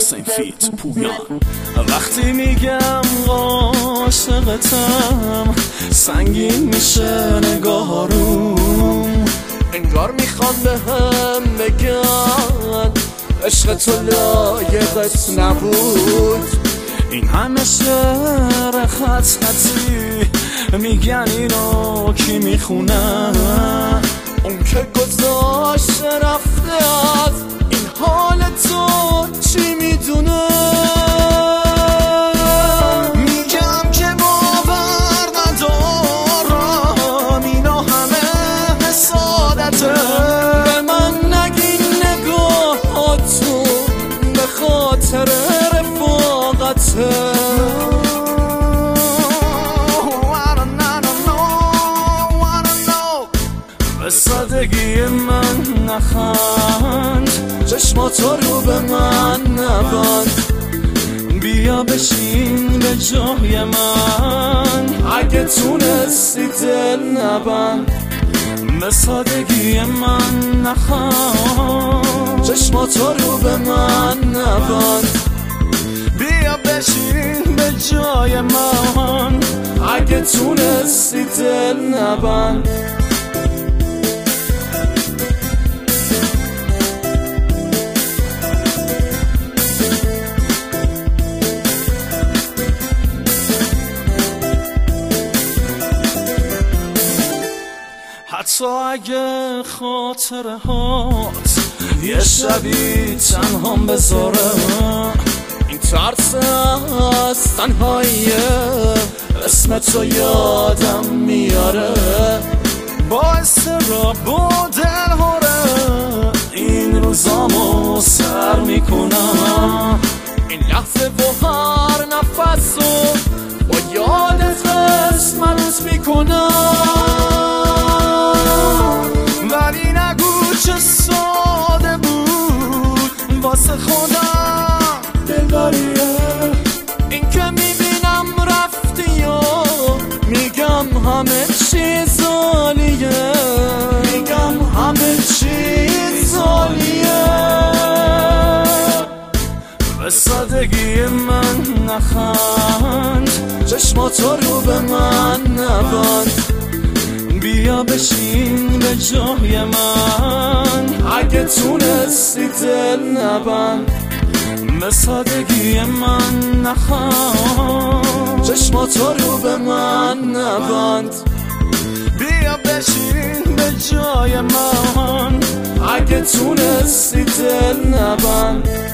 حسین فیت پویان. وقتی میگم عاشقتم سنگین میشه نگاه روم، انگار میخوان به هم بگن عشق تو لایقت نبود. این همه شعر خط خطی میگن اینو کی میخونه؟ اون که گذاشته رفته از این حال تو چی میدونه؟ میگم که باور ندارم اینا همه حسادته. به من نگین نگاهاتو به خاطر رفاقته. به سادگی من نخند، چشماتو رو به من نبند، بیا بشین به جای من اگه تونستی دل نبند. به سادگی من نخند، چشماتو رو به من نبند، بیا بشین به جای من اگه تونستی دل نبند. حتی اگه خاطره هات یه شبی تنهام بذاره، این ترس از تنهاییه اسم تو یادم میاره، باعث را با دل هره این روزامو سر میکنم. این لحظه و هر نفس رو با یادت قسمت میکنم. ولی نگو چه ساده بود واسه خودم دلداریه، این که میبینم رفتی و میگم همه چیز عالیه، میگم همه چیز عالیه. به سادگی من نخند، چشماتو رو به من نبند، بیا بشین به جای من اگه تونستی دل نبند. به سادگی من نخند، چشماتو رو به من نبند، بیا بشین به جای من اگه تونستی دل نبند.